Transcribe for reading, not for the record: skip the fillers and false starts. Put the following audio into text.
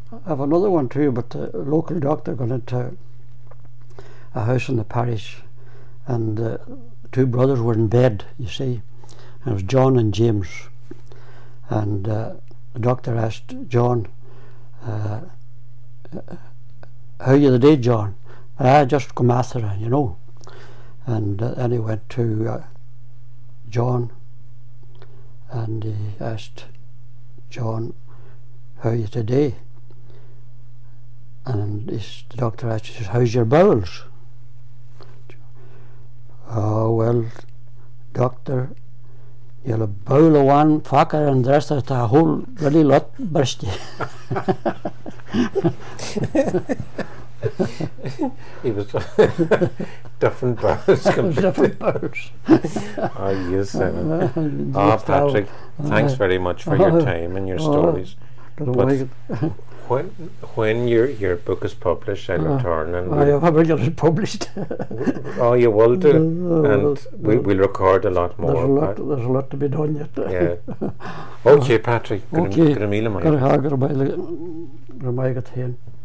I have another one too, but the local doctor got into a house in the parish, and two brothers were in bed, you see, and it was John and James, and the doctor asked John, how are you today, John? I just come after her, you know. And then he went to John, and he asked John, how are you today? And the doctor asked, he says, how's your bowels? Oh, well, doctor, you'll a bowl of one fucker and the rest of it a whole really lot bursty. He was different bowels. Different bowels. Oh, yes. Patrick, thanks very much for your time and your stories. But when your book is published, I'll return and I'll get it published. Oh, you will do, and we'll record a lot more. There's a lot to be done yet. Yeah. Okay, Patrick. Okay. Gra míle maith. Gur ha gur baile gur maigat hen.